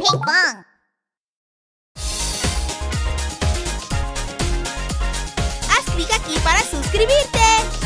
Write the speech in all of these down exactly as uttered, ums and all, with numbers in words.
Ping Pong. Haz clic aquí para suscribirte.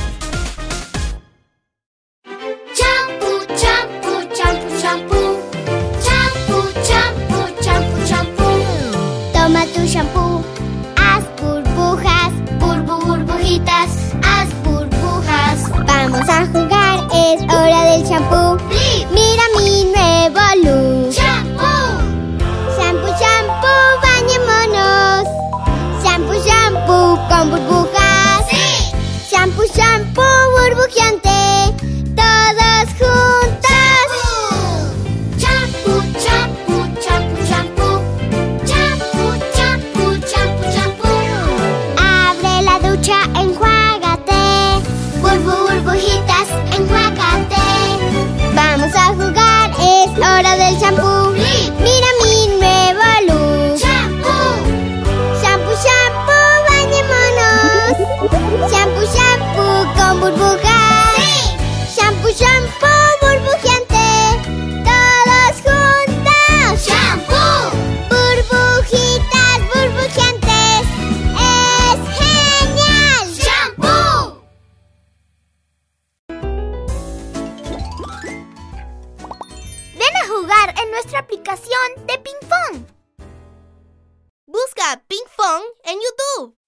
Champú, champú, champú, champú. Champú, champú, champú, champú. Toma tu champú. Haz burbujas, burbu, burbujitas. Haz burbujas. Vamos a jugar, es hora del champú. Mira mi nuevo look. Champú. Champú, champú, bañémonos. Champú, champú con burbujas. Sí. Champú, champú burbujeante. Todos juntos. Champú, champú, champú, champú. Champú, champú, champú, champú. Abre la ducha, enjuágate. Burbu, burbujitas, enjuágate. Vamos a jugar, es hora del champú. Mira mi nuevo look. Champú. Champú, champú, bañémonos. Champú, champú con burbujas. Sí. Champú, champú burbujeante. Todos juntos. Champú. Burbujitas burbujeantes. ¡Es genial! ¡Champú! Ven a jugar en nuestra aplicación de Ping Pong. Busca Ping Pong en YouTube.